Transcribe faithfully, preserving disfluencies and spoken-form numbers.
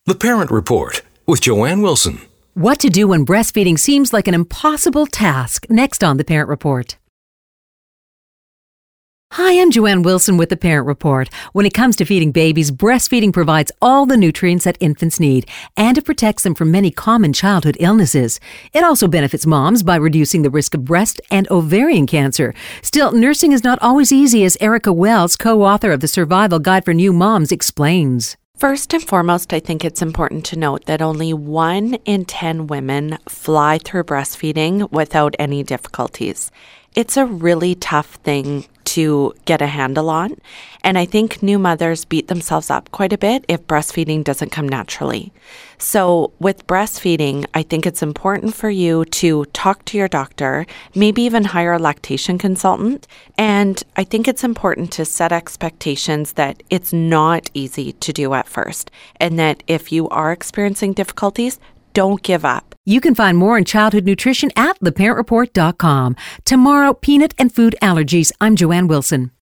The Parent Report with Joanne Wilson. What to do when breastfeeding seems like an impossible task. Next on The Parent Report. Hi, I'm Joanne Wilson with The Parent Report. When it comes to feeding babies, breastfeeding provides all the nutrients that infants need, and it protects them from many common childhood illnesses. It also benefits moms by reducing the risk of breast and ovarian cancer. Still, nursing is not always easy, as Erica Wells, co-author of the Survival Guide for New Moms, explains. First and foremost, I think it's important to note that only one in ten women fly through breastfeeding without any difficulties. It's a really tough thing to get a handle on, and I think new mothers beat themselves up quite a bit if breastfeeding doesn't come naturally. So with breastfeeding, I think it's important for you to talk to your doctor, maybe even hire a lactation consultant, and I think it's important to set expectations that it's not easy to do at first, and that if you are experiencing difficulties, don't give up. You can find more on childhood nutrition at the parent report dot com. Tomorrow, peanut and food allergies. I'm Joanne Wilson.